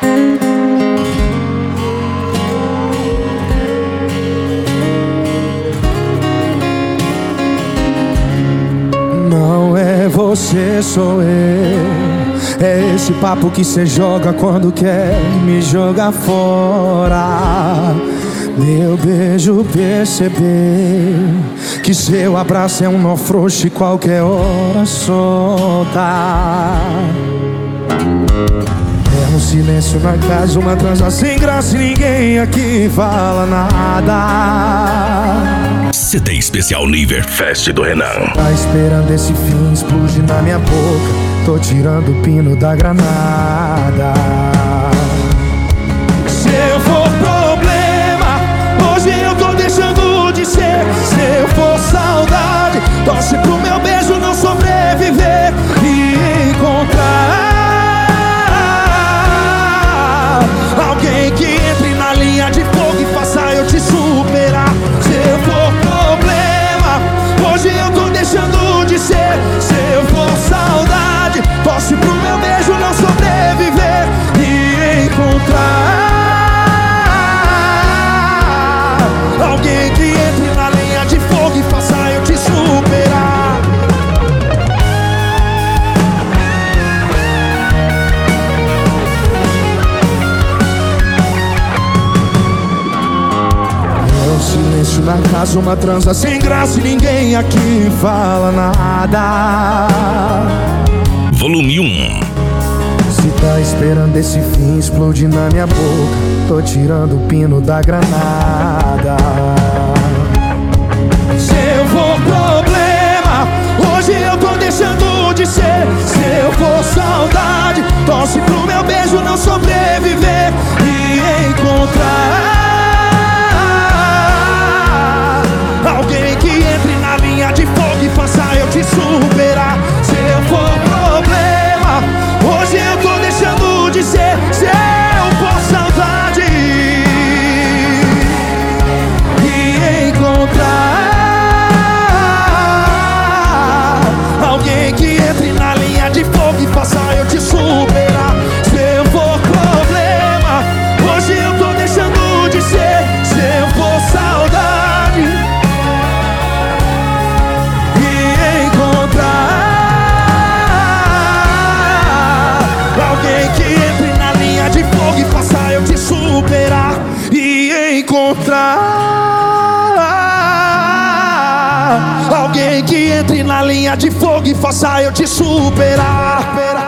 Não é você, sou eu. É esse papo que cê joga quando quer me jogar fora. Meu beijo percebeu que seu abraço é um nó frouxo e qualquer hora solta. É um silêncio na casa, uma transa sem graça e ninguém aqui fala nada. CD especial Niver Fest do Renan. Tá esperando esse fim explodir na minha boca. Tô tirando o pino da granada. Se eu for problema, hoje eu tô deixando de ser. Se eu for saudade, torce pro meu beijo não sobreviver e encontrar alguém que entre na linha de fogo e faça eu te superar. Se eu for problema, hoje eu tô deixando de ser. Se eu for saudade, torce pro meu beijo não sobreviver e encontrar alguém que entre na linha de fogo e faça eu te superar. É um silêncio na casa, uma transa sem graça e ninguém aqui fala nada. Volume 1. Se tá esperando esse fim explodir na minha boca, tô tirando o pino da granada. Se eu for problema, hoje eu tô deixando de ser. Se eu for saudade, torce pro meu beijo não sobreviver e encontrar alguém que entre na linha de fogo e faça eu te superar. Se eu for problema, hoje eu tô deixando de ser. Se eu for saudade e encontrar alguém que entre na linha de fogo e faça eu te superar. Se eu for problema, hoje eu tô deixando de ser. Se eu for saudade e encontrar alguém que entre na linha de fogo e faça eu te superar e encontrar alguém que entre na linha de fogo e faça eu te superar.